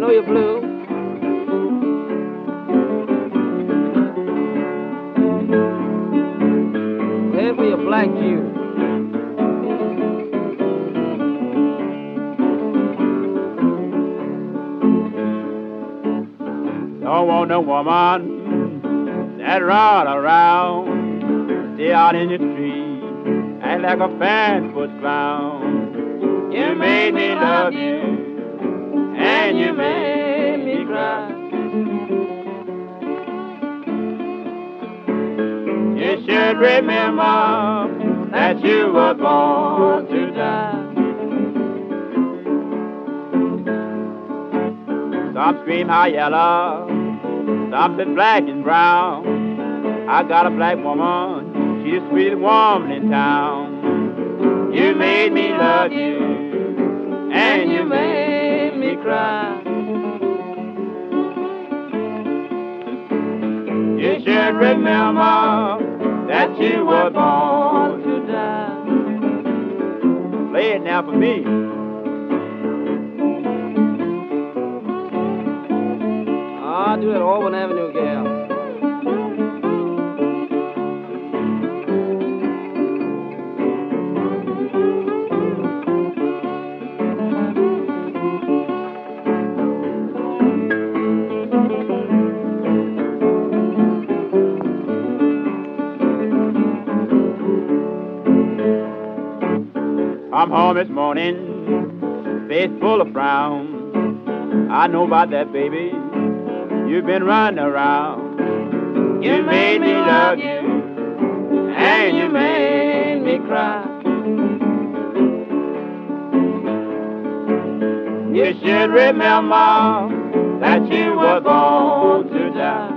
know you're blue. Head for your black Jew. Don't want no woman that run around, stay out in the street, act like a fan-foot clown. You made me love you, and you made me cry. You should remember that you were born to die. Some scream high yellow, some is black and brown. I got a black woman, she's the sweetest woman in town. You made me love you, and you made me cry. You should remember that you were born to die. Play it now for me. I do that Auburn Avenue gal. I'm home this morning, face full of frown. I know about that, baby. You've been running around. You made me love you, and you made me cry. You should remember that you were born to die.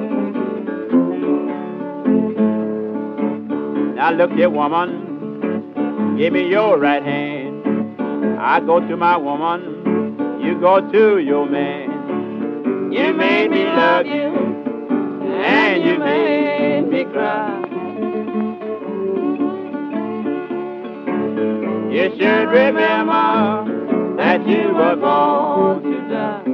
Now look here, woman, give me your right hand. I go to my woman, you go to your man. You made me love you, and you made me cry. You should remember that you were born to die.